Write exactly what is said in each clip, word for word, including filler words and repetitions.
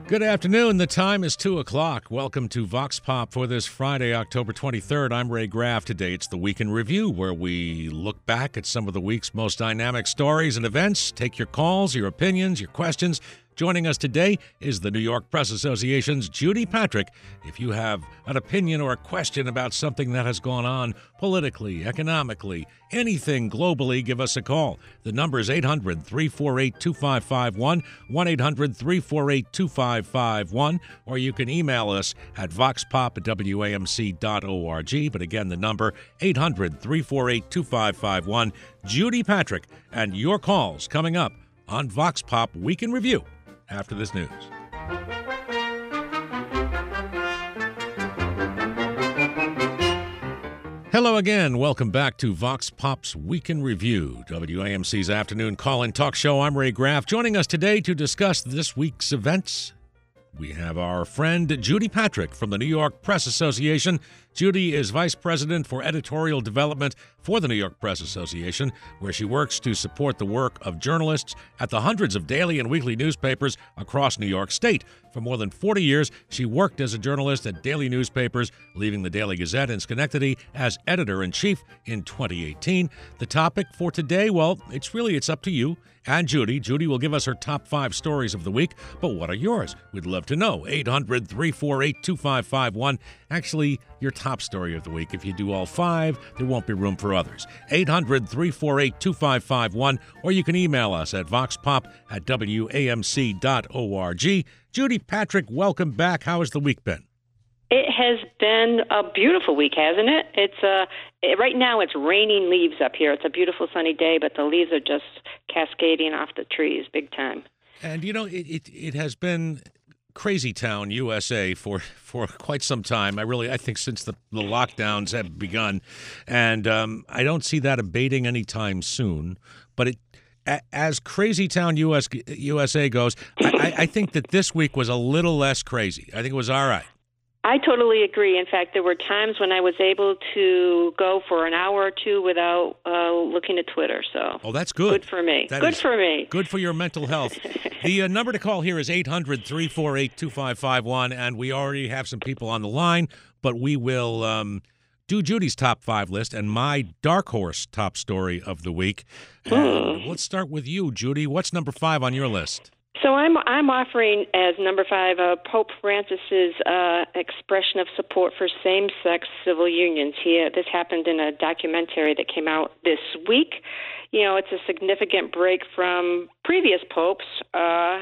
Good afternoon. The time is two o'clock. Welcome to Vox Pop for this Friday, October twenty-third. I'm Ray Graff. Today it's the Week in Review, where we look back at some of the week's most dynamic stories and events, take your calls, your opinions, your questions. Joining us today is the New York Press Association's Judy Patrick. If you have an opinion or a question about something that has gone on politically, economically, anything globally, give us a call. The number is eight hundred, three four eight, two five five one, one eight hundred, three four eight, two five five one, or you can email us at voxpop at W A M C dot org. But again, the number eight hundred, three four eight, two five five one. Judy Patrick and your calls coming up on Vox Pop Week in Review after this news. Hello again. Welcome back to Vox Pop's Week in Review, W A M C's afternoon call-in talk show. I'm Ray Graff. Joining us today to discuss this week's events, we have our friend Judy Patrick from the New York Press Association. Judy is Vice President for Editorial Development for the New York Press Association, where she works to support the work of journalists at the hundreds of daily and weekly newspapers across New York State. For more than forty years, she worked as a journalist at daily newspapers, leaving the Daily Gazette in Schenectady as editor-in-chief in twenty eighteen. The topic for today, well, it's really, it's up to you and Judy. Judy will give us her top five stories of the week, but what are yours? We'd love to know. eight hundred, three four eight, two five five one. Actually, your top story of the week. If you do all five, there won't be room for others. eight hundred, three four eight, two five five one, or you can email us at voxpop at W A M C dot org. Judy Patrick, welcome back. How has the week been? It has been a beautiful week, hasn't it? It's uh, it, right now it's raining leaves up here. It's a beautiful sunny day, but the leaves are just cascading off the trees big time. And, you know, it, it, it has been crazy town, U S A, for, for quite some time. I really, I think since the, the lockdowns have begun. And um, I don't see that abating anytime soon. But it, a, as crazy town U S, U S A goes, I, I, I think that this week was a little less crazy. I think it was all right. I totally agree. In fact, there were times when I was able to go for an hour or two without uh, looking at Twitter. So, oh, that's good. Good for me. That good for me. Good for your mental health. The uh, number to call here is eight hundred, three four eight, two five five one, and we already have some people on the line, but we will um, do Judy's top five list and my dark horse top story of the week. And hmm. let's start with you, Judy. What's number five on your list? So I'm I'm offering as number five uh, Pope Francis's uh, expression of support for same-sex civil unions. He uh, this happened in a documentary that came out this week. You know, it's a significant break from previous popes. Uh,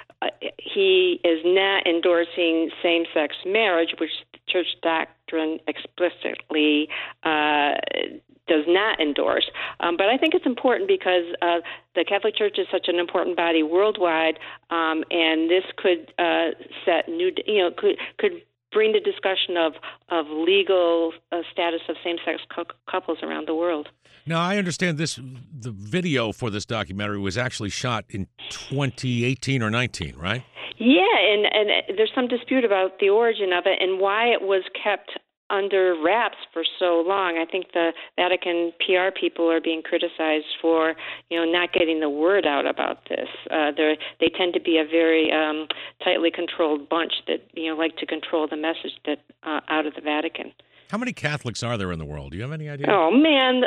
he is not endorsing same-sex marriage, which the church doctrine explicitly uh, does not endorse. Um, but I think it's important because uh, the Catholic Church is such an important body worldwide, um, and this could uh, set new, you know, could could bring the discussion of of legal uh, status of same-sex cu- couples around the world. Now, I understand this. The video for this documentary was actually shot in twenty eighteen or nineteen, right? Yeah, and, and there's some dispute about the origin of it and why it was kept under wraps for so long. I think the Vatican P R people are being criticized for, you know, not getting the word out about this. Uh, they they tend to be a very um, tightly controlled bunch that, you know, like to control the message that uh, out of the Vatican. How many Catholics are there in the world? Do you have any idea? Oh, man.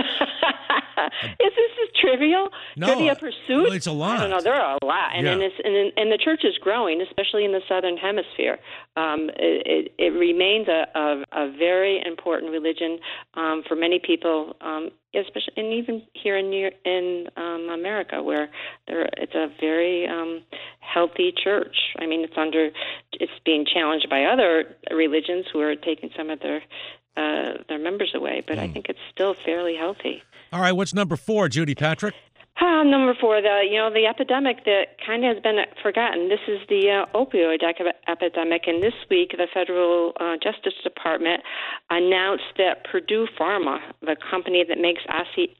Is this is trivial? No, Trivia Pursuit? well, it's a lot. I don't know. There are a lot. And, Yeah. and, it's, and, and the church is growing, especially in the Southern Hemisphere. Um, it, it, it remains a, a, a very important religion um, for many people, um, especially and even here in New, in um, America, where there, it's a very um, healthy church. I mean, it's under it's being challenged by other religions who are taking some of their uh, their members away, but mm. I think it's still fairly healthy. All right, what's number four, Judy Patrick? Uh, number four, the you know the epidemic that kind of has been forgotten. This is the uh, opioid epidemic, and this week the Federal uh, Justice Department announced that Purdue Pharma, the company that makes Oxy,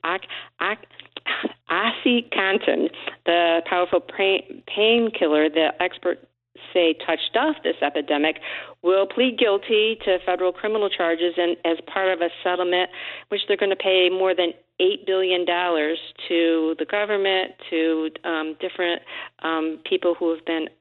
OxyContin, the powerful pain, painkiller that experts say touched off this epidemic, will plead guilty to federal criminal charges, and as part of a settlement, which they're going to pay more than eight billion dollars to the government, to um, different um, people who have been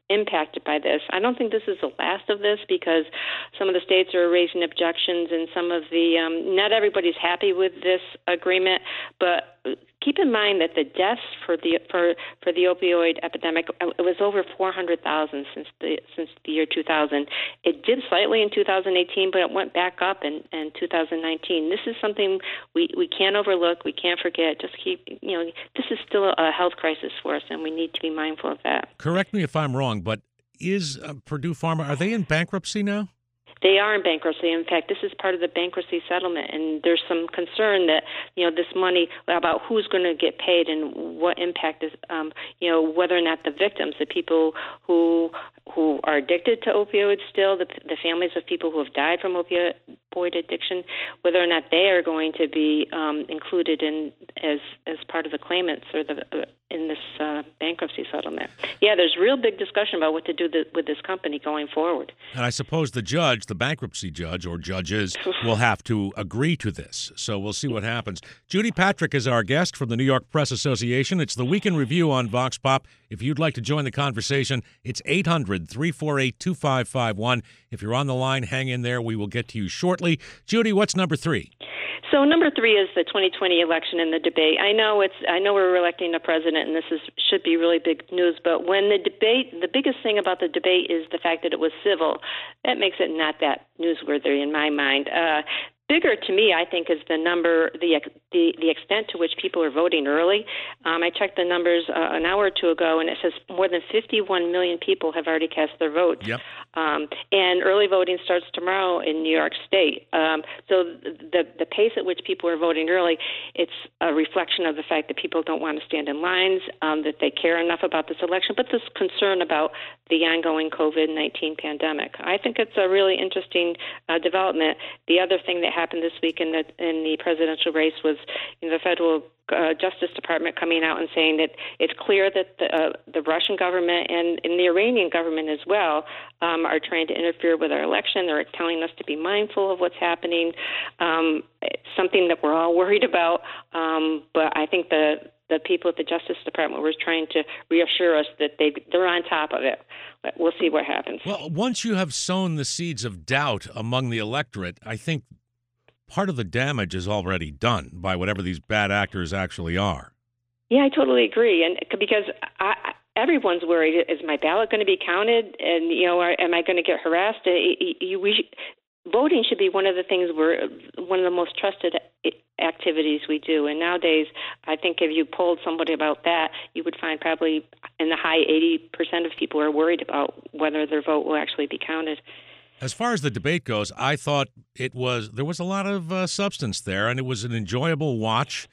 impacted by this. I don't think this is the last of this because some of the states are raising objections and some of the, um, not everybody's happy with this agreement, but keep in mind that the deaths for the for, for the opioid epidemic, it was over four hundred thousand since the since the year two thousand. It did slightly in two thousand eighteen, but it went back up in, in two thousand nineteen. This is something we, we can't overlook, we can't forget. Just keep, you know, this is still a health crisis for us, and we need to be mindful of that. Correct me if I'm wrong, but is uh, Purdue Pharma, are they in bankruptcy now? They are in bankruptcy. In fact, this is part of the bankruptcy settlement, and there's some concern that, you know, this money, about who's going to get paid and what impact is, um, you know, whether or not the victims, the people who who are addicted to opioids still, the, the families of people who have died from opioid addiction, whether or not they are going to be um, included in as as part of the claimants or the uh, in this uh, bankruptcy settlement. Yeah, there's real big discussion about what to do the, with this company going forward. And I suppose the judge, the bankruptcy judge or judges, will have to agree to this. So we'll see what happens. Judy Patrick is our guest from the New York Press Association. It's the Week in Review on Vox Pop. If you'd like to join the conversation, it's eight hundred, three four eight, two five five one. If you're on the line, hang in there. We will get to you shortly. Judy, what's number three? So number three is the twenty twenty election and the debate. I know it's. I know we're electing a president, and this is should be really big news. But when the debate, the biggest thing about the debate is the fact that it was civil. That makes it not that newsworthy in my mind. Uh, Bigger to me, I think, is the number, the the, the extent to which people are voting early. Um, I checked the numbers uh, an hour or two ago, and it says more than fifty-one million people have already cast their votes. Yep. Um, and early voting starts tomorrow in New York State. Um, so the the pace at which people are voting early, it's a reflection of the fact that people don't want to stand in lines, um, that they care enough about this election, but this concern about the ongoing COVID nineteen pandemic. I think it's a really interesting uh, development. The other thing that happened this week in the in the presidential race was in the federal uh, Justice Department coming out and saying that it's clear that the, uh, the Russian government and, and the Iranian government as well um, are trying to interfere with our election. They're telling us to be mindful of what's happening. Um, it's something that we're all worried about, um, but I think the the people at the Justice Department were trying to reassure us that they, they're on top of it. But we'll see what happens. Well, once you have sown the seeds of doubt among the electorate, I think part of the damage is already done by whatever these bad actors actually are. Yeah, I totally agree. And because I, everyone's worried, is my ballot going to be counted? And, you know, are, am I going to get harassed? You, we, voting should be one of the things we're, one of the most trusted activities we do. And nowadays, I think if you polled somebody about that, you would find probably in the high eighty percent of people are worried about whether their vote will actually be counted. As far as the debate goes, I thought it was there was a lot of uh, substance there, and it was an enjoyable watch.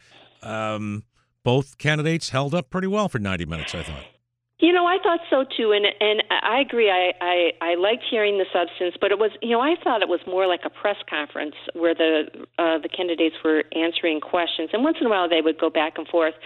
Um, both candidates held up pretty well for ninety minutes, I thought. You know, I thought so too, and and I agree. I, I, I liked hearing the substance, but it was, you know, I thought it was more like a press conference where the uh, the candidates were answering questions, and once in a while they would go back and forth.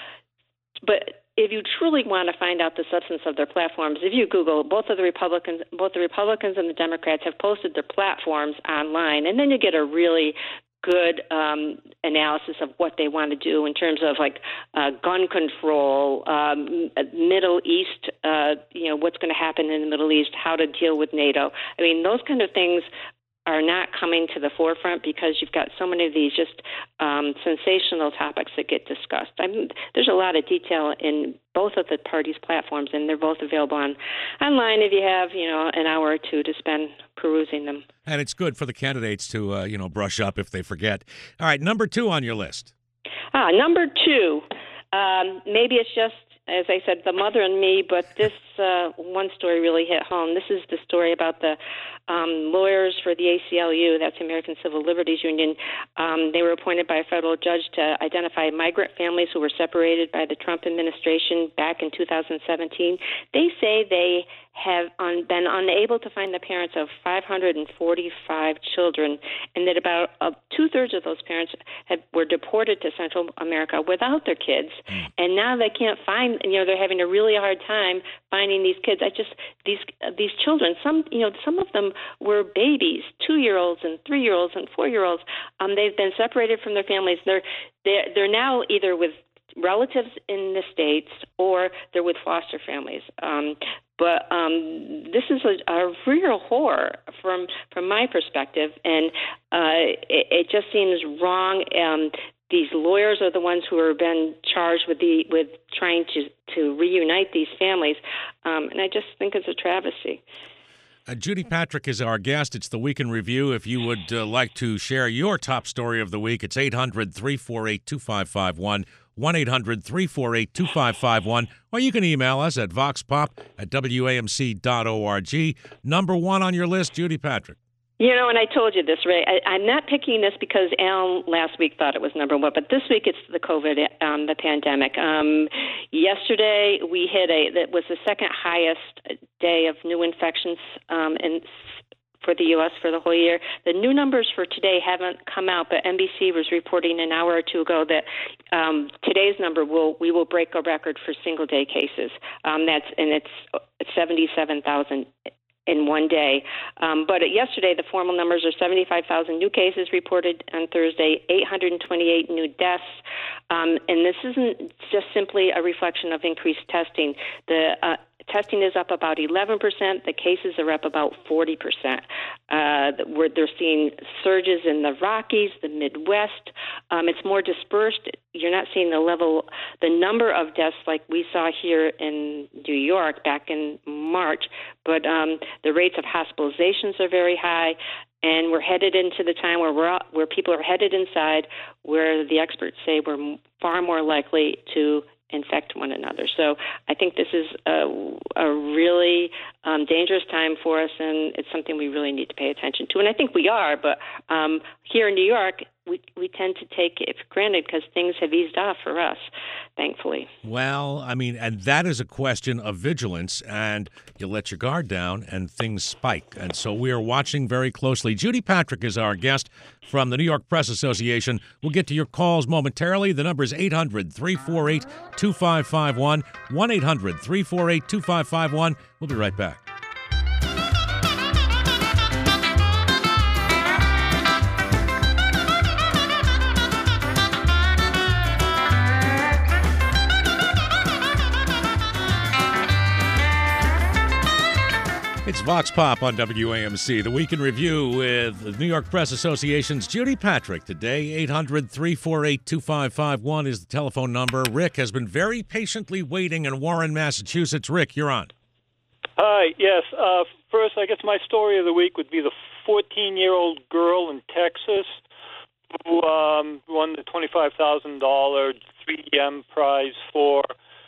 But if you truly want to find out the substance of their platforms, if you Google, both of the Republicans, both the Republicans and the Democrats have posted their platforms online, and then you get a really good um, analysis of what they want to do in terms of like uh, gun control, um, Middle East, uh, you know, what's going to happen in the Middle East, how to deal with NATO. I mean, those kind of things are not coming to the forefront because you've got so many of these just um, sensational topics that get discussed. I mean, there's a lot of detail in both of the parties' platforms, and they're both available on online if you have, you know, an hour or two to spend perusing them. And it's good for the candidates to, uh, you know, brush up if they forget. All right, number two on your list. Ah, number two. Um, maybe it's just, as I said, the mother and me, but this uh, one story really hit home. This is the story about the um, lawyers for the A C L U, that's the American Civil Liberties Union. Um, they were appointed by a federal judge to identify migrant families who were separated by the Trump administration back in two thousand seventeen. They say they have un- been unable to find the parents of five hundred forty-five children, and that about uh, two-thirds of those parents have, were deported to Central America without their kids, mm. and now they can't find, you know, they're having a really hard time finding these kids. I just, these uh, these children, some, you know, some of them were babies, two-year-olds and three-year-olds and four-year-olds. Um, they've been separated from their families. They're, they're, they're now either with relatives in the States or they're with foster families. Um, But um, this is a, a real horror from from my perspective, and uh, it, it just seems wrong. Um, these lawyers are the ones who are been charged with the with trying to, to reunite these families, um, and I just think it's a travesty. Uh, Judy Patrick is our guest. It's the Week in Review. If you would uh, like to share your top story of the week, it's eight hundred, three four eight, two five five one, one eight hundred, three four eight, two five five one, or you can email us at voxpop at W A M C dot org. Number one on your list, Judy Patrick. You know, and I told you this, Ray. I, I'm not picking this because Alan last week thought it was number one, but this week it's the COVID, um, the pandemic. Um, yesterday we hit a that was the second highest day of new infections um, in for the U S for the whole year. The new numbers for today haven't come out, but N B C was reporting an hour or two ago that um, today's number will we will break a record for single day cases. Um, that's and it's seventy-seven thousand. In one day. Um, but yesterday, the formal numbers are seventy-five thousand new cases reported on Thursday, eight hundred twenty-eight new deaths. Um, and this isn't just simply a reflection of increased testing. The uh, testing is up about eleven percent. The cases are up about forty percent. Uh, where they're seeing surges in the Rockies, the Midwest. Um, it's more dispersed. You're not seeing the level, the number of deaths like we saw here in New York back in March, but um, the rates of hospitalizations are very high, and we're headed into the time where we're where people are headed inside, where the experts say we're far more likely to infect one another. So I think this is a, a really um, dangerous time for us, and it's something we really need to pay attention to. And I think we are, but um, here in New York, we we tend to take it for granted because things have eased off for us, thankfully. Well, I mean, and that is a question of vigilance, and you let your guard down and things spike. And so we are watching very closely. Judy Patrick is our guest from the New York Press Association. We'll get to your calls momentarily. The number is eight hundred, three four eight, two five five one, one eight hundred, three four eight, two five five one. We'll be right back. It's Vox Pop on W A M C, the Week in Review with the New York Press Association's Judy Patrick. Today, eight hundred, three four eight, two five five one is the telephone number. Rick has been very patiently waiting in Warren, Massachusetts. Rick, you're on. Hi, yes. Uh, first, I guess my story of the week would be the fourteen-year-old girl in Texas who um, won the twenty-five thousand dollars three M prize for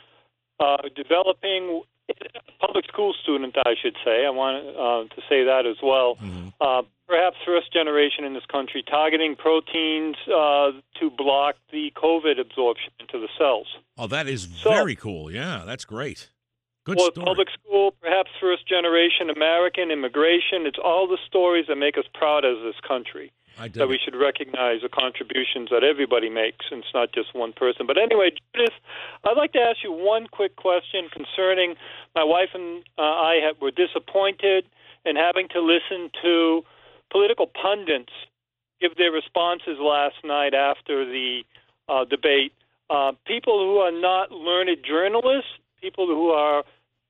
uh, developing public school student, I should say. I want uh, to say that as well. Mm-hmm. Uh, perhaps first generation in this country, targeting proteins uh, to block the COVID absorption into the cells. Oh, that is so, very cool. Yeah, that's great. Good well, story. Public school, perhaps first generation American, immigration. It's all the stories that make us proud as this country. I did. That we should recognize the contributions that everybody makes, and it's not just one person. But anyway, Judith, I'd like to ask you one quick question concerning my wife and uh, I have, were disappointed in having to listen to political pundits give their responses last night after the uh, debate. Uh, people who are not learned journalists, people who are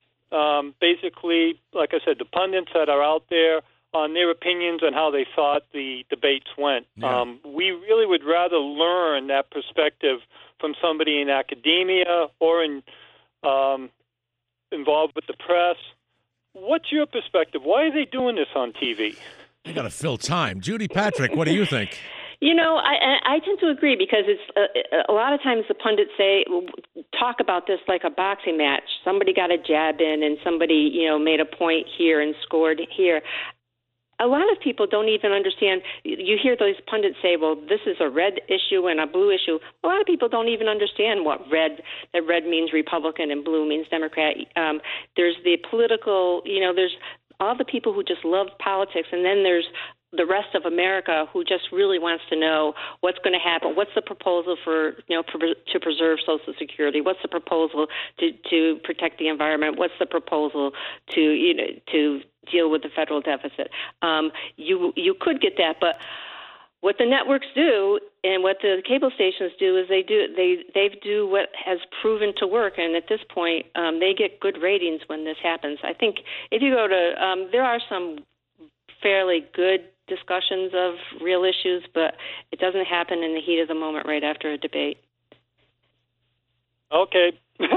um, basically, like I said, the pundits that are out there, on their opinions on how they thought the debates went. Yeah. Um, we really would rather learn that perspective from somebody in academia or in um, involved with the press. What's your perspective? Why are they doing this on T V? You got to fill time. Judy Patrick, what do you think? You know, I, I tend to agree because it's uh, a lot of times the pundits say, talk about this like a boxing match. Somebody got a jab in and somebody, you know, made a point here and scored here. A lot of people don't even understand. You hear those pundits say, well, this is a red issue and a blue issue. A lot of people don't even understand what red, that red means Republican and blue means Democrat. Um, there's the political, you know, there's all the people who just love politics, and then there's the rest of America who just really wants to know what's going to happen. What's the proposal for, you know, for, to preserve Social Security? What's the proposal to, to protect the environment? What's the proposal to, you know, to deal with the federal deficit? Um, you you could get that, but what the networks do and what the cable stations do is they do they they do what has proven to work, and at this point, um, they get good ratings when this happens. I think if you go to, um, there are some fairly good discussions of real issues, but it doesn't happen in the heat of the moment right after a debate. Okay.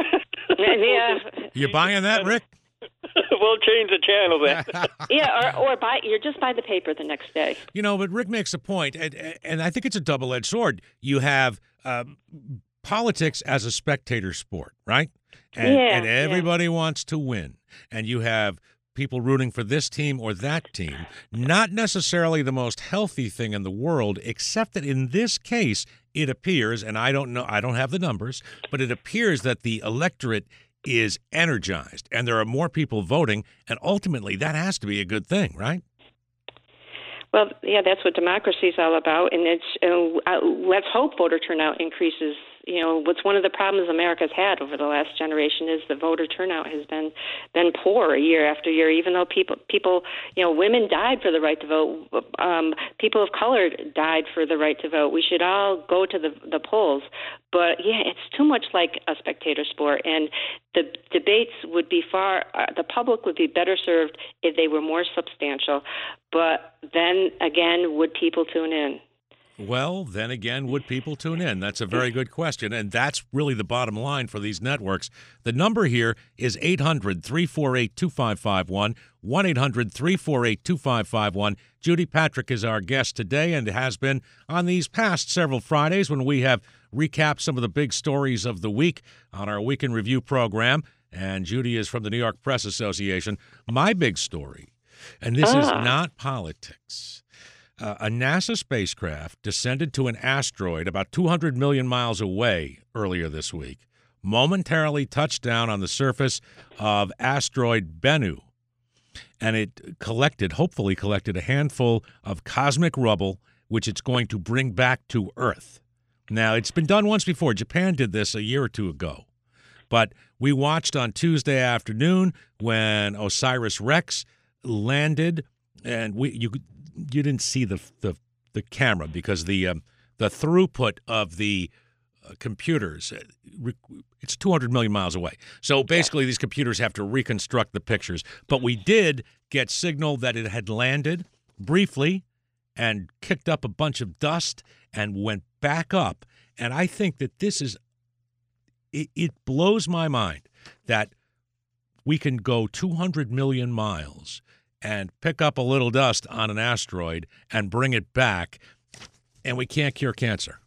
Yeah. You buying that, Rick? We'll change the channel then. Yeah, or, or buy, you're just buy the paper the next day. You know, but Rick makes a point, and, and I think it's a double-edged sword. You have um, politics as a spectator sport, right? And, yeah, and everybody yeah. wants to win. And you have people rooting for this team or that team. Not necessarily the most healthy thing in the world, except that in this case, it appears, and I don't know, I don't have the numbers, but it appears that the electorate is energized, and there are more people voting, and ultimately that has to be a good thing, right? Well, yeah, that's what democracy is all about, and it's uh, uh, let's hope voter turnout increases. You know, what's one of the problems America's had over the last generation is the voter turnout has been been poor year after year. Even though people, people, you know, women died for the right to vote, um, people of color died for the right to vote. We should all go to the the polls. But yeah, it's too much like a spectator sport, and the debates would be far. Uh, the public would be better served if they were more substantial. But then again, would people tune in? Well, then again, would people tune in? That's a very good question, and that's really the bottom line for these networks. The number here is eight hundred, three four eight, two five five one, one eight hundred, three four eight, two five five one. Judy Patrick is our guest today and has been on these past several Fridays when we have recapped some of the big stories of the week on our Week in Review program, and Judy is from the New York Press Association. My big story, and this ah. is not politics. Uh, a NASA spacecraft descended to an asteroid about two hundred million miles away earlier this week, momentarily touched down on the surface of asteroid Bennu, and it collected, hopefully collected, a handful of cosmic rubble, which it's going to bring back to Earth. Now, it's been done once before. Japan did this a year or two ago. But we watched on Tuesday afternoon when OSIRIS-REx landed, and we you you didn't see the the, the camera because the um, the throughput of the uh, computers, it's two hundred million miles away. So basically these computers have to reconstruct the pictures. But we did get signal that it had landed briefly and kicked up a bunch of dust and went back up. And I think that this is, it, it blows my mind that we can go two hundred million miles and pick up a little dust on an asteroid and bring it back, and we can't cure cancer.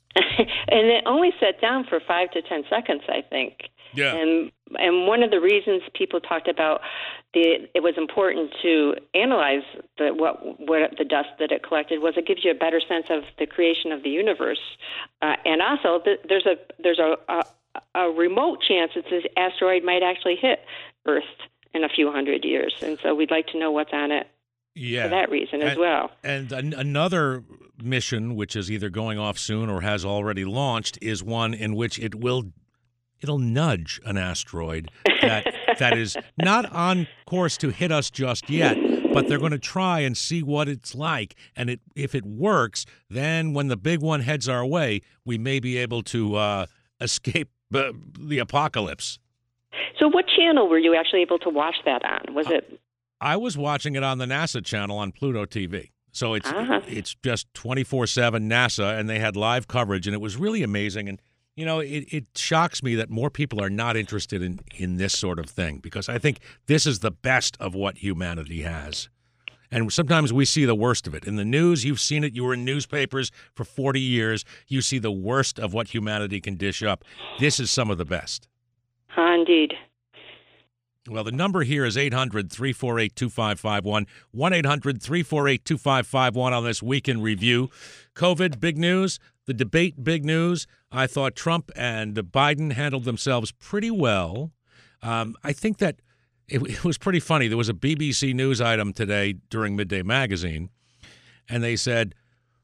And it only sat down for five to ten seconds, I think. Yeah. And and one of the reasons people talked about the it was important to analyze the what what the dust that it collected was it gives you a better sense of the creation of the universe, uh, and also the, there's a there's a, a a remote chance that this asteroid might actually hit Earth in a few hundred years, and so we'd like to know what's on it. Yeah. For that reason as and, well. And an, another mission, which is either going off soon or has already launched, is one in which it will it'll nudge an asteroid that that is not on course to hit us just yet, but they're going to try and see what it's like. And it, if it works, then when the big one heads our way, we may be able to uh, escape uh, the apocalypse. So what channel were you actually able to watch that on? Was it? I was watching it on the NASA channel on Pluto T V. So it's uh-huh. it's just twenty-four seven NASA, and they had live coverage, and it was really amazing. And, you know, it, it shocks me that more people are not interested in, in this sort of thing, because I think this is the best of what humanity has. And sometimes we see the worst of it. In the news, you've seen it. You were in newspapers for forty years. You see the worst of what humanity can dish up. This is some of the best. Uh, indeed. Well, the number here is eight hundred, three four eight, two five five one, one eight hundred, three four eight, two five five one on this Week in Review. COVID, big news. The debate, big news. I thought Trump and Biden handled themselves pretty well. Um, I think that it, it was pretty funny. There was a B B C News item today during Midday Magazine, and they said,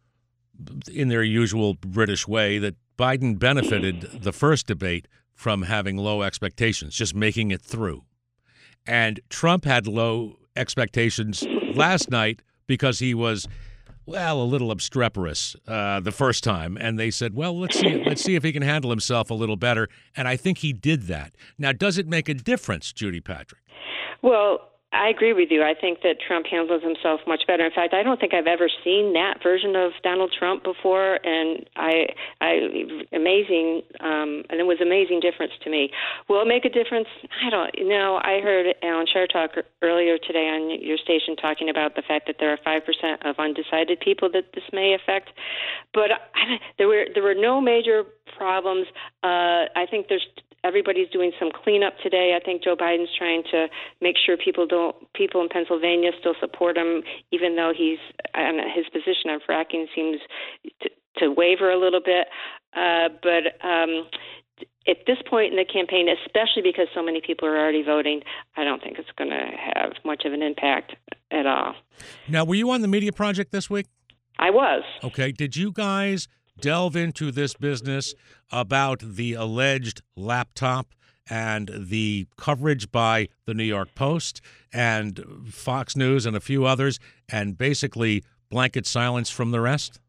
in their usual British way, that Biden benefited the first debate from having low expectations, just making it through. And Trump had low expectations last night because he was well, a little obstreperous uh, the first time, and they said, well, let's see, let's see if he can handle himself a little better, and I think he did that. Now, does it make a difference, Judy Patrick? Well, I agree with you. I think that Trump handles himself much better. In fact, I don't think I've ever seen that version of Donald Trump before, and I, I amazing, um, and it was amazing difference to me. Will it make a difference? I don't know. I heard Alan Scher talk earlier today on your station talking about the fact that there are five percent of undecided people that this may affect, but I, there were there were no major problems. Uh, I think there's. Everybody's doing some cleanup today. I think Joe Biden's trying to make sure people don't, people in Pennsylvania still support him, even though he's on his position on fracking seems to, to waver a little bit. Uh, but um, at this point in the campaign, especially because so many people are already voting, I don't think it's going to have much of an impact at all. Now, were you on the Media Project this week? I was. Okay. Did you guys delve into this business about the alleged laptop and the coverage by the New York Post and Fox News and a few others, and basically blanket silence from the rest?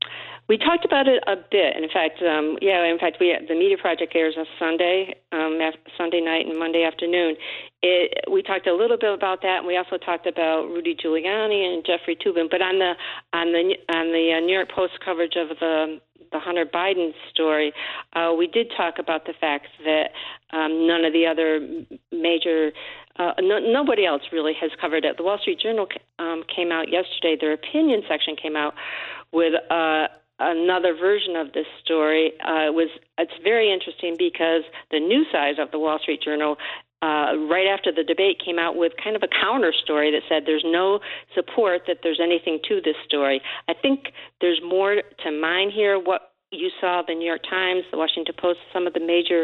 We talked about it a bit. And in fact, um, yeah, in fact, we the Media Project airs on Sunday, um, Sunday night and Monday afternoon. It, we talked a little bit about that, and we also talked about Rudy Giuliani and Jeffrey Toobin. But on the on the on the uh, New York Post coverage of the the Hunter Biden story, uh, we did talk about the fact that um, none of the other major, uh, no, nobody else really has covered it. The Wall Street Journal um, came out yesterday. Their opinion section came out with uh, another version of this story. Uh, it was it's very interesting because the news side of the Wall Street Journal, Uh, right after the debate, came out with kind of a counter story that said there's no support that there's anything to this story. I think there's more to mine here. What you saw, the New York Times, the Washington Post, some of the major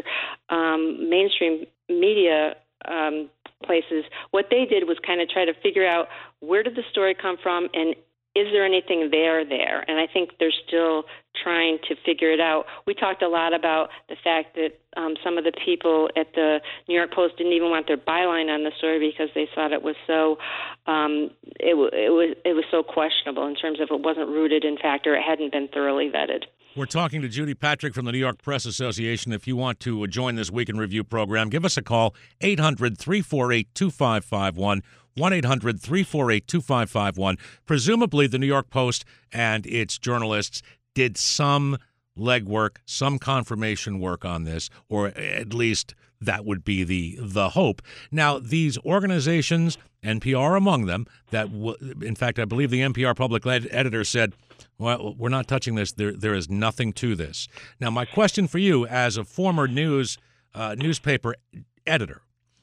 um, mainstream media um, places, what they did was kind of try to figure out where did the story come from and is there anything there there? And I think they're still trying to figure it out. We talked a lot about the fact that um, some of the people at the New York Post didn't even want their byline on the story because they thought it was so um, it, w- it was it was so questionable in terms of it wasn't rooted in fact or it hadn't been thoroughly vetted. We're talking to Judy Patrick from the New York Press Association. If you want to join this Week in Review program, give us a call, eight hundred, three four eight, two five five one. one eight hundred, three four eight, two five five one. Presumably, the New York Post and its journalists did some legwork, some confirmation work on this, or at least that would be the the hope. Now, these organizations, N P R among them, that w- in fact, I believe the N P R public ed- editor said, well, we're not touching this. There, there is nothing to this. Now, my question for you, as a former news uh, newspaper editor,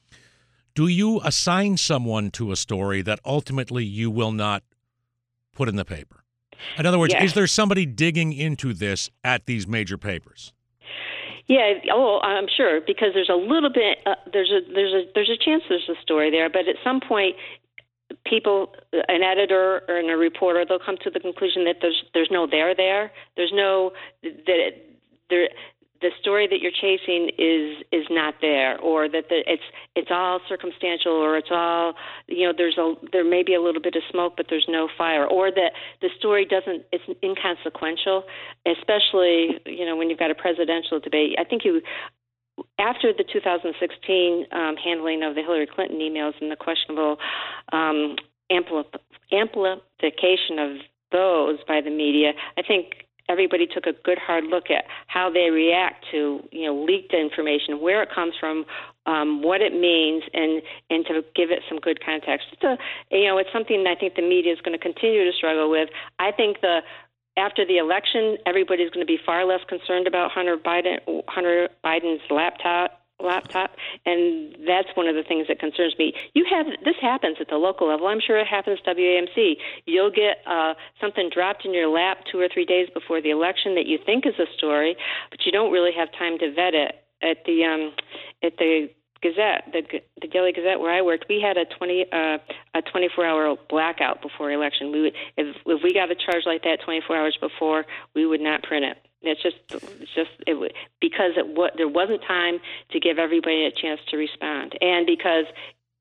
do you assign someone to a story that ultimately you will not put in the paper? In other words, yes. Is there somebody digging into this at these major papers? Yeah, oh, I'm sure, because there's a little bit, uh, there's a there's a there's a chance there's a story there, but at some point, people, an editor or a reporter, they'll come to the conclusion that there's there's no there there, there's no that there. The story that you're chasing is is not there, or that the, it's it's all circumstantial, or it's all you know. There's a there may be a little bit of smoke, but there's no fire, or that the story doesn't. It's inconsequential, especially you know when you've got a presidential debate. I think you after the two thousand sixteen um, handling of the Hillary Clinton emails and the questionable um, ampli- amplification of those by the media, I think everybody took a good hard look at how they react to, you know, leaked information, where it comes from, um, what it means, and, and to give it some good context. It's a, you know, it's something I think the media is going to continue to struggle with. I think the after the election, everybody's going to be far less concerned about Hunter Biden, Hunter Biden's laptop. laptop and that's one of the things that concerns me. You have this happens at the local level. I'm sure it happens at W A M C. You'll get uh, something dropped in your lap two or three days before the election that you think is a story, but you don't really have time to vet it. At the um, at the Gazette, the the Daily Gazette where I worked, we had a twenty uh, a twenty-four hour blackout before election. We would if if we got a charge like that twenty-four hours before, we would not print it. It's just, it's just it, because it, what, there wasn't time to give everybody a chance to respond, and because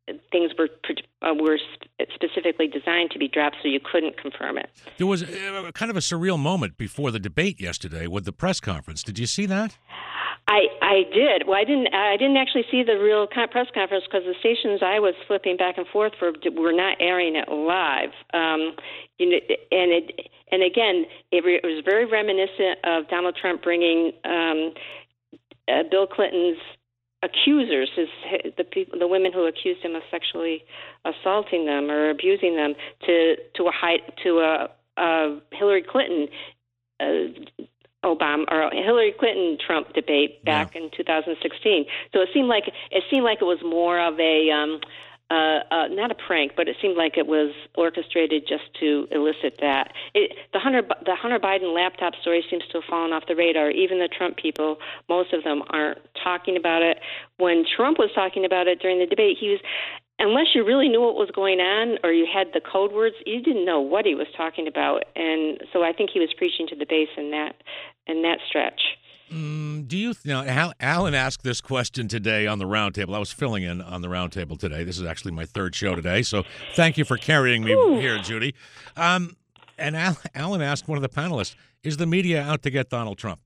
things were uh, were specifically designed to be dropped, so you couldn't confirm it. There was uh, kind of a surreal moment before the debate yesterday with the press conference. Did you see that? I, I did. Well, I didn't. I didn't actually see the real press conference because the stations I was flipping back and forth for were not airing it live. Um, you know, and it and again, it, re, it was very reminiscent of Donald Trump bringing um, uh, Bill Clinton's accusers, his, the people, the women who accused him of sexually assaulting them or abusing them, to to a high, to a, a Hillary Clinton. Uh, Obama or Hillary Clinton Trump debate back yeah. in two thousand sixteen. So it seemed like it seemed like it was more of a um, uh, uh, not a prank, but it seemed like it was orchestrated just to elicit that. It, the Hunter the Hunter Biden laptop story seems to have fallen off the radar. Even the Trump people, most of them aren't talking about it. When Trump was talking about it during the debate, he was. Unless you really knew what was going on or you had the code words, you didn't know what he was talking about. And so I think he was preaching to the base in that in that stretch. Mm, do you now? Al, Alan asked this question today on the roundtable. I was filling in on the roundtable today. This is actually my third show today, so thank you for carrying me Ooh. here, Judy. Um, and Al, Alan asked one of the panelists: is the media out to get Donald Trump?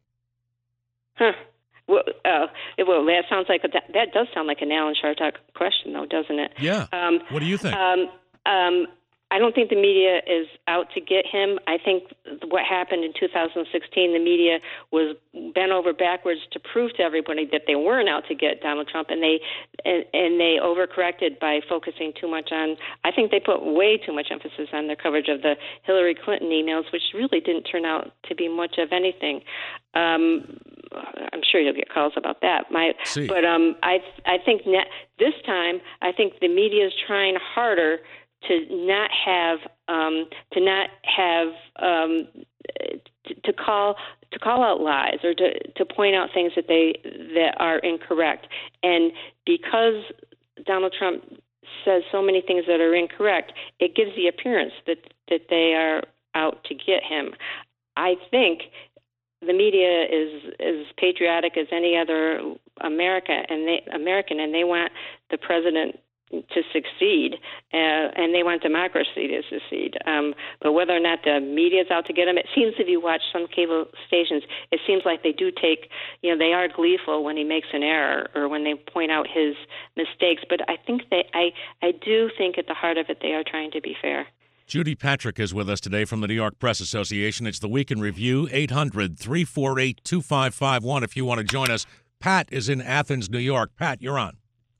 Huh. Well, uh, well, that sounds like a, that does sound like an Alan Chartock question, though, doesn't it? Yeah. Um, what do you think? Um, um, I don't think the media is out to get him. I think what happened in two thousand sixteen, the media was bent over backwards to prove to everybody that they weren't out to get Donald Trump, and they and, and they overcorrected by focusing too much on. I think they put way too much emphasis on their coverage of the Hillary Clinton emails, which really didn't turn out to be much of anything. Um, I'm sure you'll get calls about that. My, See. but um, I I think net, this time I think the media is trying harder to not have um, to not have um, to, to call to call out lies or to, to point out things that they that are incorrect. And because Donald Trump says so many things that are incorrect, it gives the appearance that that they are out to get him. I think the media is as patriotic as any other America and they, American, and they want the president to succeed, uh, and they want democracy to succeed. Um, but whether or not the media is out to get him, it seems if you watch some cable stations, it seems like they do take, you know, they are gleeful when he makes an error or when they point out his mistakes. But I think they, I, I do think at the heart of it, they are trying to be fair. Judy Patrick is with us today from the New York Press Association. It's the Week in Review, eight hundred, three four eight, two five five one if you want to join us. Pat is in Athens, New York. Pat, you're on.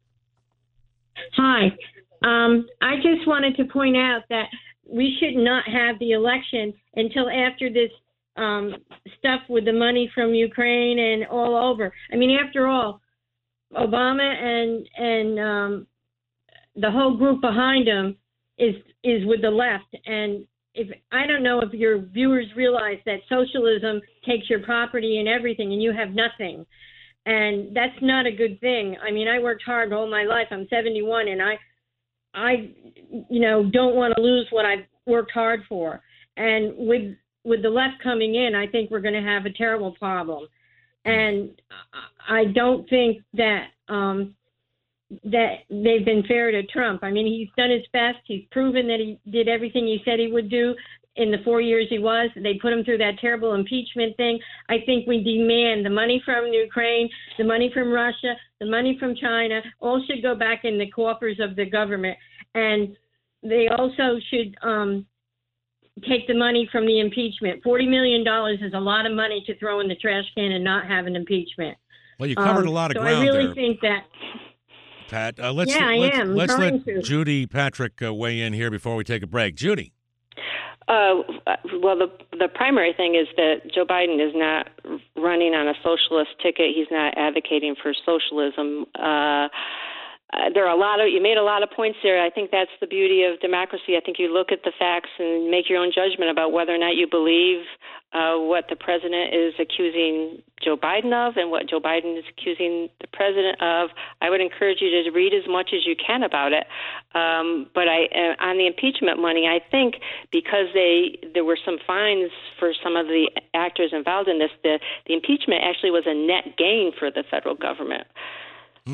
Hi. Um, I just wanted to point out that we should not have the election until after this um, stuff with the money from Ukraine and all over. I mean, after all, Obama and and um, the whole group behind him is is with the left. And if I don't know if your viewers realize that socialism takes your property and everything, and you have nothing. And that's not a good thing. I mean, I worked hard all my life. I'm seventy-one, and I, I, you know, don't want to lose what I've worked hard for. And with with the left coming in, I think we're going to have a terrible problem. And I don't think that um, that they've been fair to Trump. I mean, he's done his best. He's proven that he did everything he said he would do in the four years he was. They put him through that terrible impeachment thing. I think we demand the money from Ukraine, the money from Russia, the money from China, all should go back in the coffers of the government. And they also should um, take the money from the impeachment. forty million dollars is a lot of money to throw in the trash can and not have an impeachment. Well, you covered um, a lot of so ground I really there, think that. Pat. Uh, let's, yeah, I let's, am. Let's let to. Judy Patrick uh, weigh in here before we take a break. Judy. Uh, well, the the primary thing is that Joe Biden is not running on a socialist ticket. He's not advocating for socialism. Uh, uh, there are a lot of you made a lot of points there. I think that's the beauty of democracy. I think you look at the facts and make your own judgment about whether or not you believe uh, what the president is accusing Joe Biden of and what Joe Biden is accusing the president of. I would encourage you to read as much as you can about it. Um, but I, uh, on the impeachment money, I think because they there were some fines for some of the actors involved in this, the, the impeachment actually was a net gain for the federal government. Mm.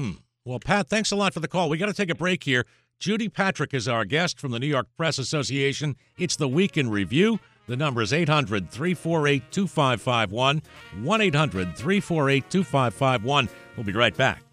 Well, Pat, thanks a lot for the call. We got to take a break here. Judy Patrick is our guest from the New York Press Association. It's the Week in Review. The number is eight hundred, three four eight, two five five one, one eight hundred, three four eight, two five five one. We'll be right back.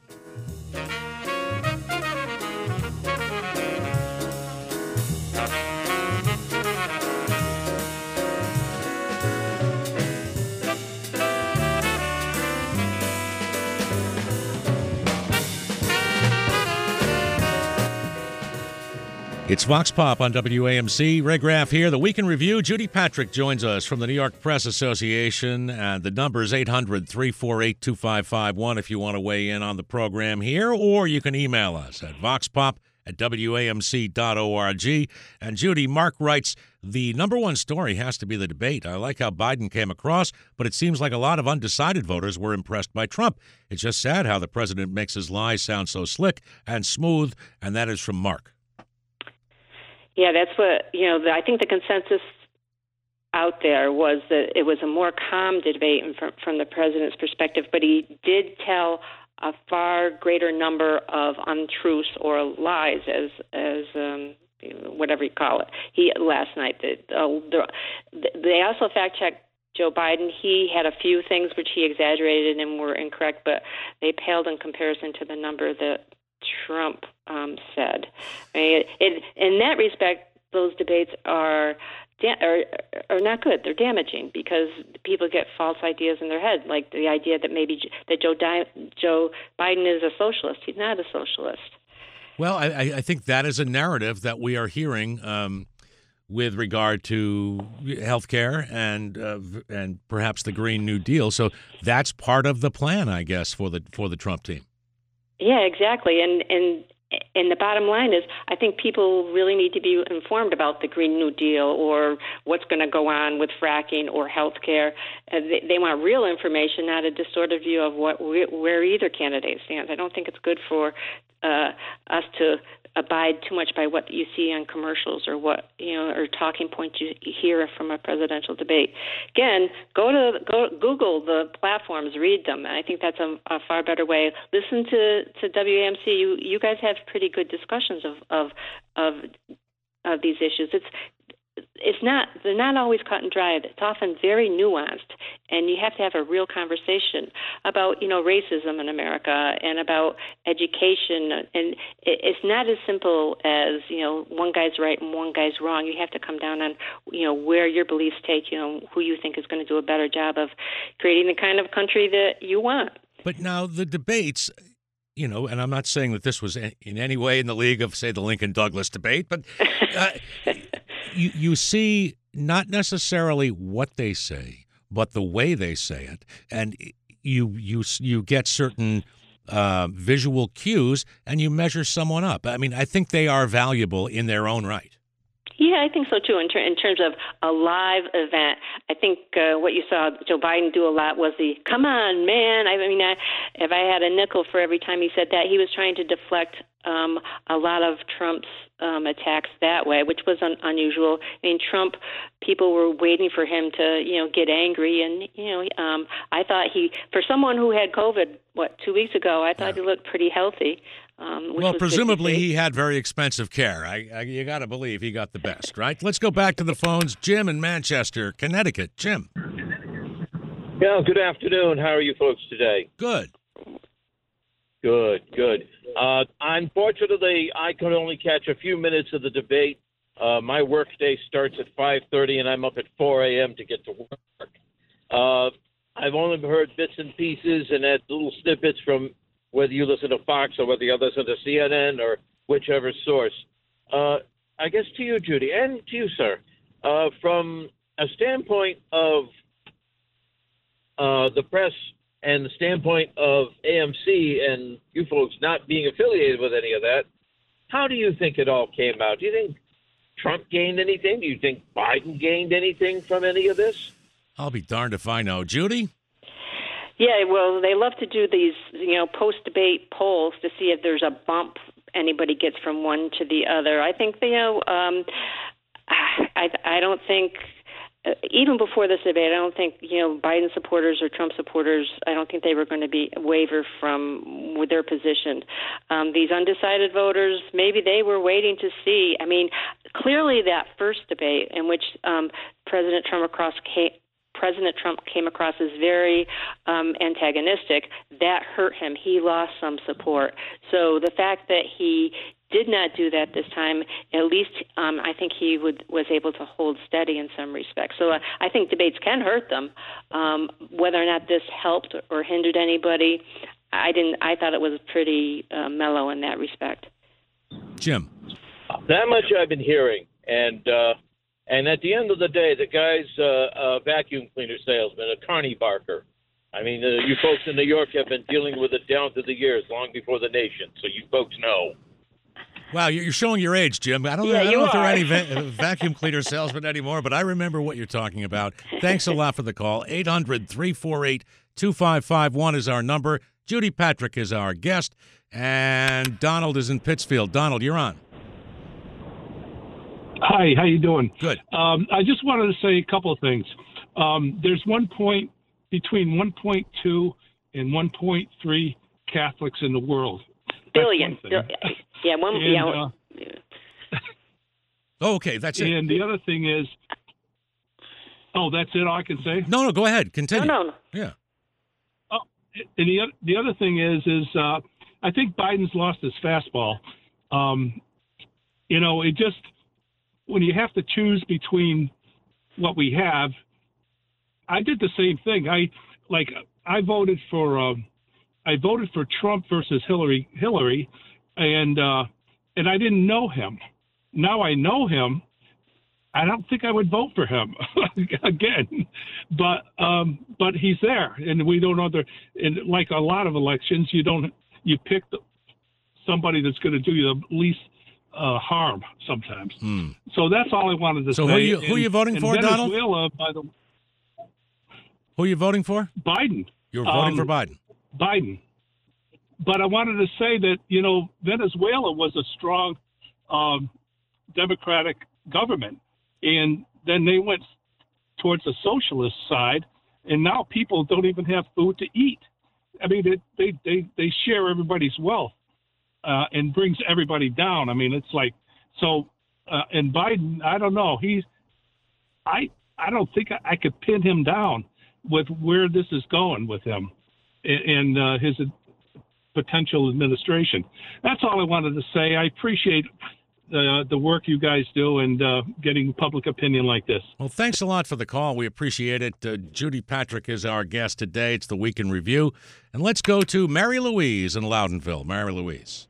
It's Vox Pop on W A M C. Ray Graff here. The Week in Review. Judy Patrick joins us from the New York Press Association. And the number is eight hundred, three four eight, two five five one if you want to weigh in on the program here. Or you can email us at voxpop at W A M C dot org. And Judy, Mark writes, the number one story has to be the debate. I like how Biden came across, but it seems like a lot of undecided voters were impressed by Trump. It's just sad how the president makes his lies sound so slick and smooth. And that is from Mark. Yeah, that's what, you know, the, I think the consensus out there was that it was a more calm debate from, from the president's perspective, but he did tell a far greater number of untruths or lies, as as um, whatever you call it. He last night. The, uh, the, they also fact checked Joe Biden. He had a few things which he exaggerated and were incorrect, but they paled in comparison to the number that Trump um, said. I mean, it, it, in that respect, those debates are, da- are are not good. They're damaging because people get false ideas in their head, like the idea that maybe that Joe Di- Joe Biden is a socialist. He's not a socialist. Well, I, I think that is a narrative that we are hearing um, with regard to health care and uh, and perhaps the Green New Deal. So that's part of the plan, I guess, for the for the Trump team. Yeah, exactly. And and and the bottom line is, I think people really need to be informed about the Green New Deal or what's going to go on with fracking or health care. Uh, they, they want real information, not a distorted view of what where either candidate stands. I don't think it's good for uh, us to abide too much by what you see on commercials or what, you know, or talking points you hear from a presidential debate. Again, go to go Google the platforms, read them. And I think that's a, a far better way. Listen to, to W A M C. You you guys have pretty good discussions of of of, of these issues. It's it's not they're not always cut and dry. It's often very nuanced, and you have to have a real conversation about, you know, racism in America and about education. And it's not as simple as, you know, one guy's right and one guy's wrong. You have to come down on, you know, where your beliefs take you, know, who you think is going to do a better job of creating the kind of country that you want. But now the debates, you know, and I'm not saying that this was in any way in the league of, say, the Lincoln-Douglas debate, but uh, you, you see not necessarily what they say, but the way they say it, and you you you get certain uh, visual cues, and you measure someone up. I mean, I think they are valuable in their own right. Yeah, I think so, too, in, ter- in terms of a live event. I think uh, what you saw Joe Biden do a lot was the, come on, man. I mean, I, if I had a nickel for every time he said that, he was trying to deflect um, a lot of Trump's um, attacks that way, which was un- unusual. I mean, Trump, people were waiting for him to, you know, get angry. And, you know, um, I thought he, for someone who had COVID, what, two weeks ago, I thought yeah. he looked pretty healthy. Um, well, presumably he had very expensive care. I, I, you got to believe he got the best, right? Let's go back to the phones. Jim in Manchester, Connecticut. Jim. Yeah, good afternoon. How are you folks today? Good. Good, good. Uh, unfortunately, I could only catch a few minutes of the debate. Uh, my work day starts at five thirty, and I'm up at four a.m. to get to work. Uh, I've only heard bits and pieces and had little snippets from whether you listen to Fox or whether you listen to C N N or whichever source. Uh, I guess to you, Judy, and to you, sir, uh, from a standpoint of uh, the press and the standpoint of A M C and you folks not being affiliated with any of that, how do you think it all came out? Do you think Trump gained anything? Do you think Biden gained anything from any of this? I'll be darned if I know. Judy? Yeah, well, they love to do these, you know, post-debate polls to see if there's a bump anybody gets from one to the other. I think, you know, um, I I don't think even before this debate, I don't think, you know, Biden supporters or Trump supporters, I don't think they were going to be waver from with their position. Um, these undecided voters, maybe they were waiting to see. I mean, clearly that first debate in which um, President Trump across came, President Trump came across as very um, antagonistic, that hurt him. He lost some support. So the fact that he did not do that this time, at least um, I think he would, was able to hold steady in some respects. So uh, I think debates can hurt them. Um, whether or not this helped or hindered anybody, I didn't. I thought it was pretty uh, mellow in that respect. Jim. That much I've been hearing. And uh, and at the end of the day, the guy's uh, a vacuum cleaner salesman, a carny barker. I mean, uh, you folks in New York have been dealing with it down through the years, long before the nation. So you folks know. Wow, you're showing your age, Jim. I don't, Yeah, I don't you know if there are are. any va- vacuum cleaner salesmen anymore, but I remember what you're talking about. Thanks a lot for the call. eight hundred, three four eight, two five five one is our number. Judy Patrick is our guest, and Donald is in Pittsfield. Donald, you're on. Hi, how you doing? Good. Um, I just wanted to say a couple of things. Um, there's one point between one point two and one point three Catholics in the world. That's Billion. one thing. Bil- yeah, one. And, yeah. uh, Oh, okay, that's it. And the other thing is, oh, that's it. All I can say. No, no, go ahead. Continue. No, no, no. Yeah. Oh, and the oth- the other thing is, is uh, I think Biden's lost his fastball. Um, you know, it just when you have to choose between what we have, I did the same thing. I like I voted for um, I voted for Trump versus Hillary Hillary, and uh, and I didn't know him. Now I know him. I don't think I would vote for him again, but um, but he's there, and we don't know. The, and like a lot of elections, you don't you pick the, somebody that's going to do you the least uh, harm sometimes. Hmm. So that's all I wanted to So say. who you who And- you voting and for, Donald? Venezuela, by the Who are you voting for? Biden. You're voting Um, for Biden. Biden. But I wanted to say that, you know, Venezuela was a strong um, democratic government. And then they went towards the socialist side, and now people don't even have food to eat. I mean, they they, they, they share everybody's wealth uh, and brings everybody down. I mean, it's like, so, uh, and Biden, I don't know. He's, I, I don't think I, I could pin him down with where this is going with him and uh, his potential administration. That's all I wanted to say. I appreciate the the work you guys do and uh, getting public opinion like this. Well, thanks a lot for the call. We appreciate it. Uh, Judy Patrick is our guest today. It's the Week in Review. And let's go to Mary Louise in Loudonville. Mary Louise.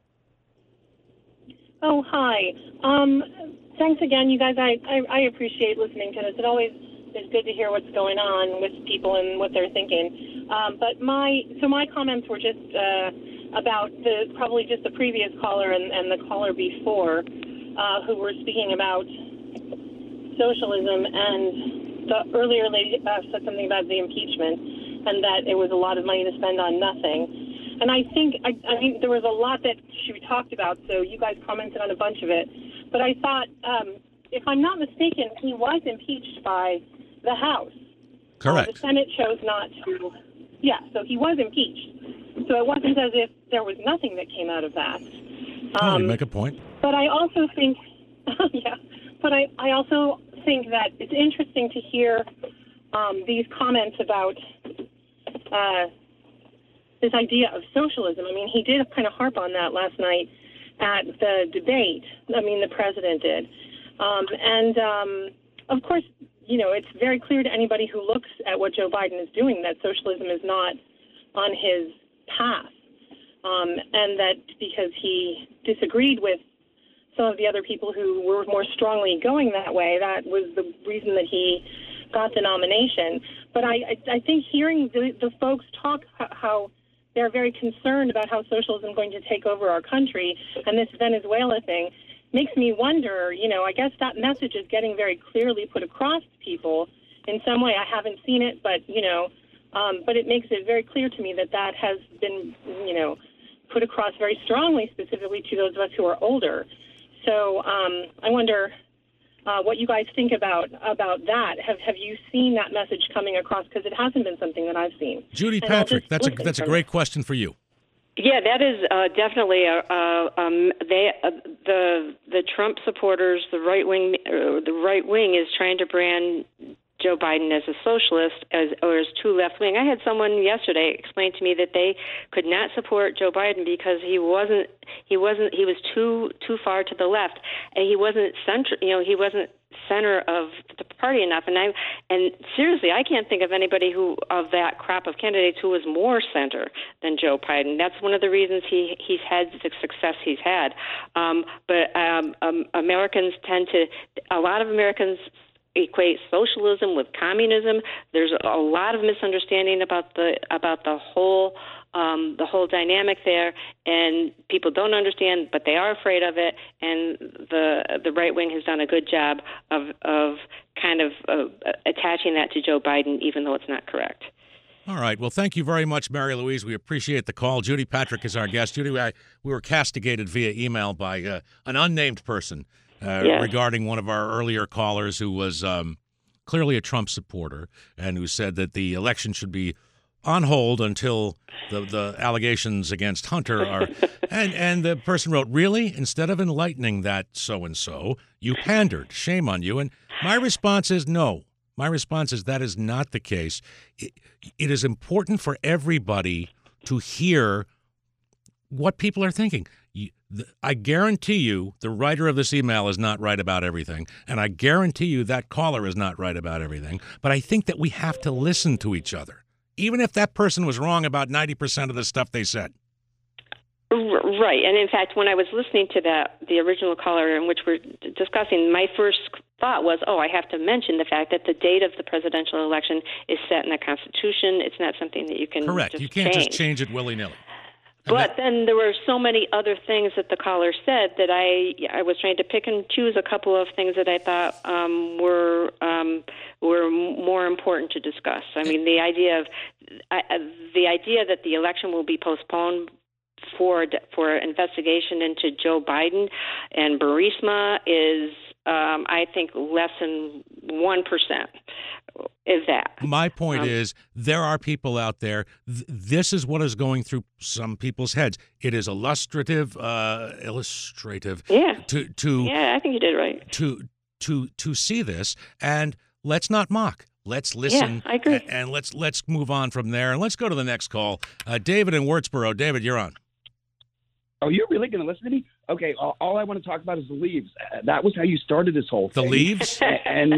Oh, hi. Um, thanks again, you guys. I, I, I appreciate listening to this. It always is good to hear what's going on with people and what they're thinking. Um, but my so my comments were just uh, about the probably just the previous caller and, and the caller before uh, who were speaking about socialism, and the earlier lady uh, said something about the impeachment and that it was a lot of money to spend on nothing. And I think, I, I mean, there was a lot that she talked about, so you guys commented on a bunch of it. But I thought, um, if I'm not mistaken, he was impeached by the House. Correct. Uh, the Senate chose not to. Yeah, so he was impeached. So it wasn't as if there was nothing that came out of that. Oh, Um, you make a point. but I also think, yeah, but I, I also think that it's interesting to hear um, these comments about uh, this idea of socialism. I mean, he did kind of harp on that last night at the debate. I mean, the president did. Um, and, um, of course, you know, it's very clear to anybody who looks at what Joe Biden is doing that socialism is not on his path. Um, and that because he disagreed with some of the other people who were more strongly going that way, that was the reason that he got the nomination. But I, I, I think hearing the, the folks talk how they're very concerned about how socialism is going to take over our country and this Venezuela thing makes me wonder, you know, I guess that message is getting very clearly put across to people in some way. I haven't seen it, but, you know, um, but it makes it very clear to me that that has been, you know, put across very strongly, specifically to those of us who are older. So um, I wonder uh, what you guys think about about that. Have Have you seen that message coming across? Because it hasn't been something that I've seen. Judy And I'll Patrick, just that's a listen that's a from great it. question for you. Yeah, that is uh, definitely a, a, um, they uh, the the Trump supporters, the right wing, uh, the right wing is trying to brand Joe Biden as a socialist, as or as too left wing. I had someone yesterday explain to me that they could not support Joe Biden because he wasn't he wasn't he was too too far to the left, and he wasn't center. You know, he wasn't center of the party enough. And I and seriously, I can't think of anybody who of that crop of candidates who was more center than Joe Biden. That's one of the reasons he he's had the success he's had. Um, but um, um, Americans tend to a lot of Americans equate socialism with communism. There's a lot of misunderstanding about the about the whole um, the whole dynamic there, and people don't understand, but they are afraid of it. And the the right wing has done a good job of of kind of uh, attaching that to Joe Biden, even though it's not correct. All right. Well, thank you very much, Mary Louise. We appreciate the call. Judy Patrick is our guest. Judy, I, we were castigated via email by uh, an unnamed person. Uh, yes. Regarding one of our earlier callers who was um, clearly a Trump supporter and who said that the election should be on hold until the, the allegations against Hunter are. and, and the person wrote, really? Instead of enlightening that so-and-so, you pandered. Shame on you. And my response is no. My response is that is not the case. It, it is important for everybody to hear what people are thinking. I guarantee you the writer of this email is not right about everything, and I guarantee you that caller is not right about everything, but I think that we have to listen to each other, even if that person was wrong about ninety percent of the stuff they said. Right, and in fact, when I was listening to that, the original caller in which we're discussing, my first thought was, oh, I have to mention the fact that the date of the presidential election is set in the Constitution. It's not something that you can Correct. just You can't change. just change it willy-nilly. But then there were so many other things that the caller said that I I was trying to pick and choose a couple of things that I thought um, were um, were more important to discuss. I mean, the idea of I, the idea that the election will be postponed for for investigation into Joe Biden and Burisma is, um, I think, less than one percent. Is that my point? Um, is there are people out there. Th- this is what is going through some people's heads. It is illustrative, uh, illustrative. Yeah. To to yeah, I think you did right. To to to see this, and let's not mock. Let's listen. Yeah, I agree. And, and let's let's move on from there. And let's go to the next call. Uh, David in Wurtsboro. David, you're on. Oh, you're really going to listen to me? Okay, all, all I want to talk about is the leaves. Uh, that was how you started this whole The thing. leaves? and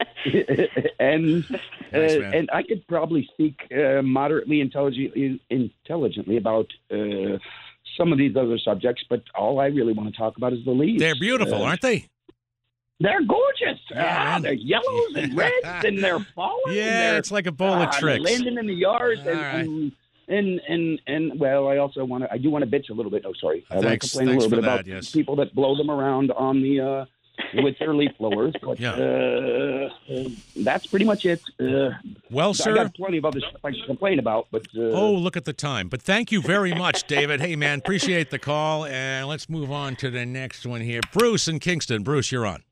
and Nice, uh, man. and I could probably speak uh, moderately intelligently intelligently about uh, some of these other subjects, but all I really want to talk about is the leaves. They're beautiful, Uh, aren't they? They're gorgeous. Yeah, ah, man. they're yellows and reds, and they're falling. and Yeah, they're, it's like a bowl ah, of tricks. They're landing in the yard. All and, right. and and and and well, I also want to. I do want to bitch a little bit. Oh, sorry. I want to Thanks- complain a thanks little bit for about that, yes. people that blow them around on the uh, with their leaf blowers. But Yeah. uh, uh, that's pretty much it. Uh, Well, I sir. got plenty of other stuff I can complain about, but uh, Oh, look at the time. But thank you very much, David. Hey, man, appreciate the call. And let's move on to the next one here. Bruce in Kingston. Bruce, you're on.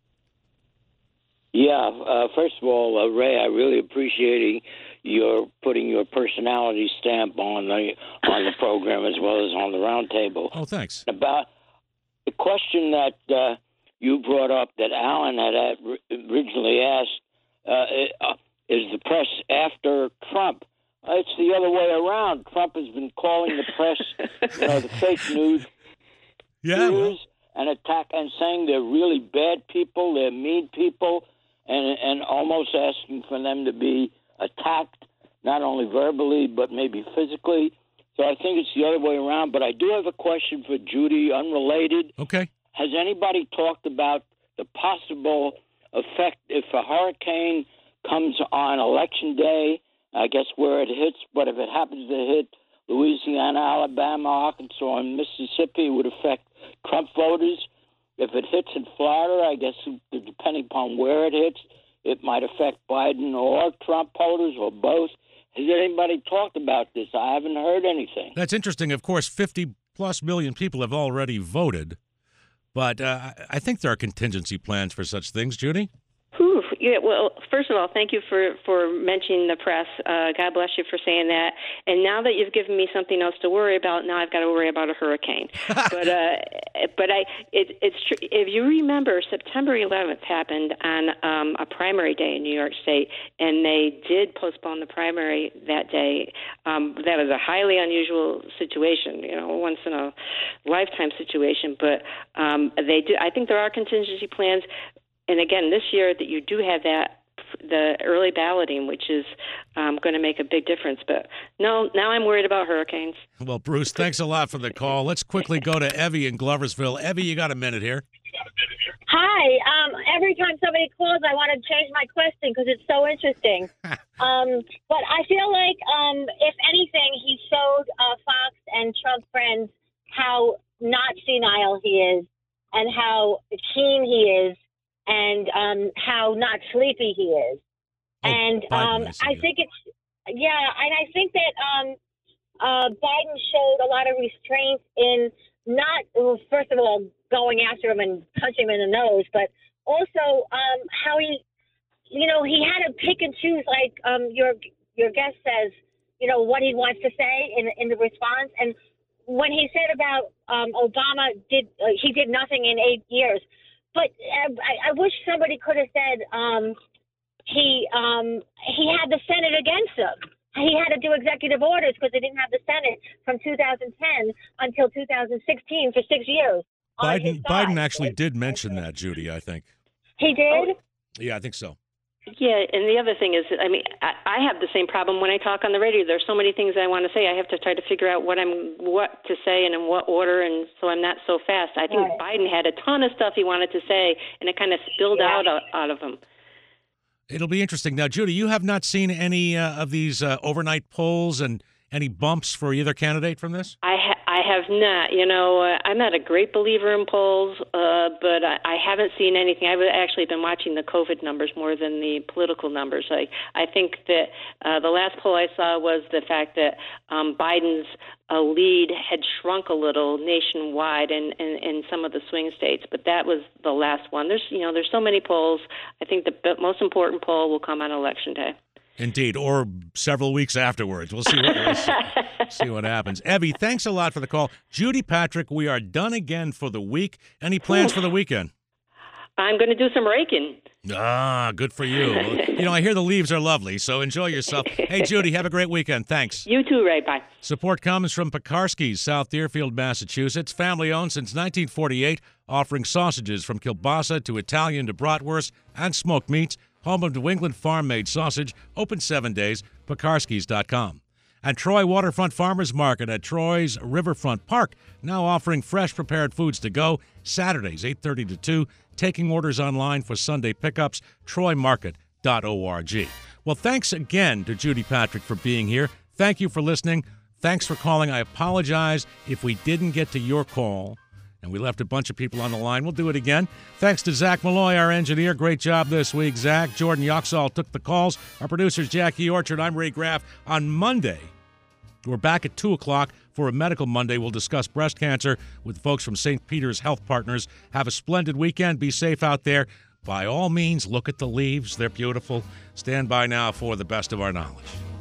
Yeah, uh, first of all, uh, Ray, I really appreciate your putting your personality stamp on the on the program as well as on the roundtable. Oh, thanks. About the question that uh, you brought up that Alan had uh, originally asked, uh, is the press after Trump? Uh, it's the other way around. Trump has been calling the press, you know, the fake news Yeah, well, news and attack and saying they're really bad people, they're mean people, and and almost asking for them to be attacked, not only verbally but maybe physically. So I think it's the other way around. But I do have a question for Judy, unrelated. okay. Has anybody talked about the possible effect if a hurricane comes on Election Day? I guess where it hits, but if it happens to hit Louisiana, Alabama, Arkansas, and Mississippi, it would affect Trump voters. If it hits in Florida, I guess depending upon where it hits, it might affect Biden or Trump voters or both. Has anybody talked about this? I haven't heard anything. That's interesting. Of course, fifty plus million people have already voted. But uh, I think there are contingency plans for such things, Judy. Whew. Yeah, well, first of all, thank you for, for mentioning the press. Uh, God bless you for saying that. And now that you've given me something else to worry about, now I've got to worry about a hurricane. but uh, but I it, it's true. If you remember, September eleventh happened on um, a primary day in New York State, and they did postpone the primary that day. Um, that was a highly unusual situation, you know, once in a lifetime situation. But um, they do. I think there are contingency plans. And again, this year that you do have that, the early balloting, which is um, going to make a big difference. But no, now I'm worried about hurricanes. Well, Bruce, thanks a lot for the call. Let's quickly go to Evie in Gloversville. Evie, you got a minute here. Hi. Um, every time somebody calls, I want to change my question because it's so interesting. um, but I feel like, um, if anything, he showed uh, Fox and Trump friends how not senile he is and how keen he is. And um, how not sleepy he is. Oh, and um, Biden, I, I think it's, yeah, and I think that um, uh, Biden showed a lot of restraint in not, well, first of all, going after him and punching him in the nose, but also um, how he, you know, he had to pick and choose, like um, your your guest says, you know, what he wants to say in, in the response. And when he said about um, Obama, did uh, he did nothing in eight years. But uh, I, I wish somebody could have said um, he um, he had the Senate against him. He had to do executive orders because they didn't have the Senate from two thousand ten until two thousand sixteen for six years. Biden Biden actually did mention that, Judy, I think. He did? Yeah, I think so. Yeah, and the other thing is, I mean, I, I have the same problem when I talk on the radio. There's so many things I want to say. I have to try to figure out what I'm what to say and in what order, and so I'm not so fast. I think right. Biden had a ton of stuff he wanted to say, and it kind of spilled yeah. out out of him. It'll be interesting. Now, Judy, you have not seen any uh, of these uh, overnight polls and any bumps for either candidate from this? I ha- I have not. You know, uh, I'm not a great believer in polls, uh, but I, I haven't seen anything. I've actually been watching the COVID numbers more than the political numbers. I I think that uh, the last poll I saw was the fact that um, Biden's uh, lead had shrunk a little nationwide in, in, in some of the swing states, but that was the last one. There's you know there's so many polls. I think the most important poll will come on Election Day. Indeed, or several weeks afterwards. We'll see what, we'll see, see what happens. Evie, thanks a lot for the call. Judy Patrick, we are done again for the week. Any plans for the weekend? I'm going to do some raking. Ah, good for you. You know, I hear the leaves are lovely, so enjoy yourself. Hey, Judy, have a great weekend. Thanks. You too, Ray. Bye. Support comes from Pekarsky's, South Deerfield, Massachusetts. Family-owned since nineteen forty-eight, offering sausages from kielbasa to Italian to bratwurst and smoked meats. Home of New England farm-made sausage, open seven days, Pekarskys dot com. And Troy Waterfront Farmers Market at Troy's Riverfront Park, now offering fresh prepared foods to go, Saturdays, eight thirty to two, taking orders online for Sunday pickups, troy market dot org. Well, thanks again to Judy Patrick for being here. Thank you for listening. Thanks for calling. I apologize if we didn't get to your call. And we left a bunch of people on the line. We'll do it again. Thanks to Zach Malloy, our engineer. Great job this week, Zach. Jordan Yoxall took the calls. Our producer's Jackie Orchard. I'm Ray Graff. On Monday, we're back at two o'clock for a Medical Monday. We'll discuss breast cancer with folks from Saint Peter's Health Partners. Have a splendid weekend. Be safe out there. By all means, look at the leaves. They're beautiful. Stand by now for the best of our knowledge.